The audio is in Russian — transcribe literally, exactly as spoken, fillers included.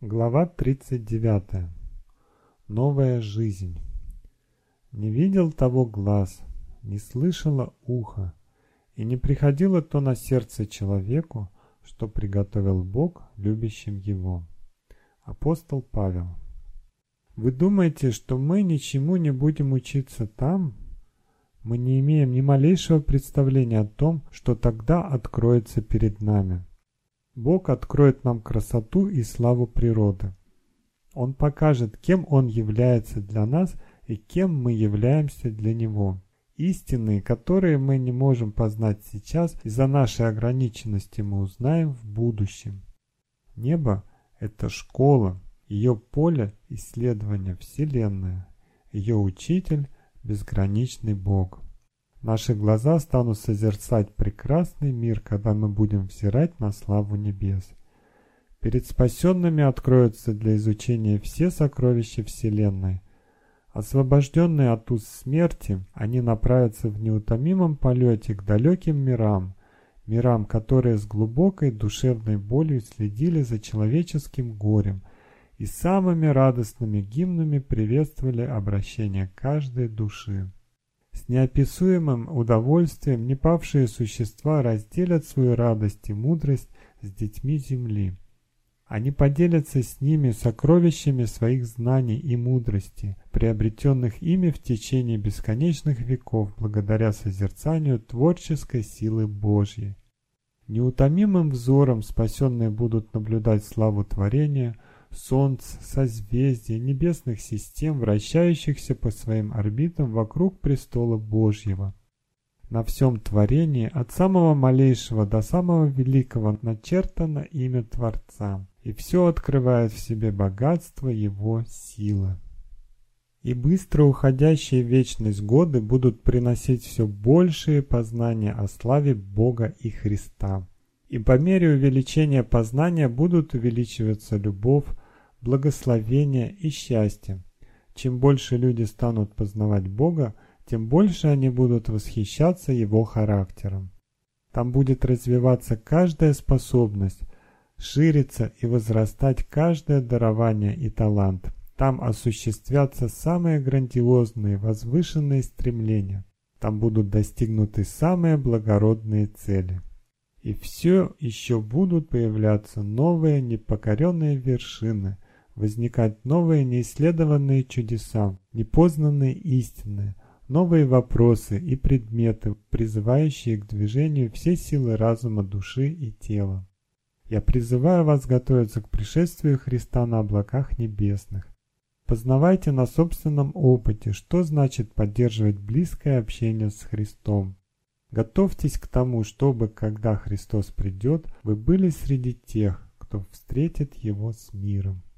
Глава тридцать девятая. Новая жизнь. Не видел того глаз, не слышало ухо, и не приходило то на сердце человеку, что приготовил Бог любящим его. Апостол Павел. Вы думаете, что мы ничему не будем учиться там? Мы не имеем ни малейшего представления о том, что тогда откроется перед нами. Бог откроет нам красоту и славу природы. Он покажет, кем Он является для нас и кем мы являемся для Него. Истины, которые мы не можем познать сейчас, из-за нашей ограниченности мы узнаем в будущем. Небо – это школа, ее поле исследования Вселенная, ее учитель – безграничный Бог. Наши глаза станут созерцать прекрасный мир, когда мы будем взирать на славу небес. Перед спасенными откроются для изучения все сокровища Вселенной. Освобожденные от уз смерти, они направятся в неутомимом полете к далеким мирам, мирам, которые с глубокой душевной болью следили за человеческим горем и самыми радостными гимнами приветствовали обращение каждой души. С неописуемым удовольствием непавшие существа разделят свою радость и мудрость с детьми земли. Они поделятся с ними сокровищами своих знаний и мудрости, приобретенных ими в течение бесконечных веков благодаря созерцанию творческой силы Божьей. Неутомимым взором спасенные будут наблюдать славу творения, солнц, созвездий, небесных систем, вращающихся по своим орбитам вокруг престола Божьего. На всем творении, от самого малейшего до самого великого, начертано имя Творца, и все открывает в себе богатство Его силы. И быстро уходящие в вечность годы будут приносить все большие познания о славе Бога и Христа. И по мере увеличения познания будут увеличиваться любовь, благословение и счастье. Чем больше люди станут познавать Бога, тем больше они будут восхищаться Его характером. Там будет развиваться каждая способность, шириться и возрастать каждое дарование и талант. Там осуществятся самые грандиозные, возвышенные стремления. Там будут достигнуты самые благородные цели. И все еще будут появляться новые непокоренные вершины, возникать новые неисследованные чудеса, непознанные истины, новые вопросы и предметы, призывающие к движению все силы разума, души и тела. Я призываю вас готовиться к пришествию Христа на облаках небесных. Познавайте на собственном опыте, что значит поддерживать близкое общение с Христом. Готовьтесь к тому, чтобы, когда Христос придет, вы были среди тех, кто встретит Его с миром.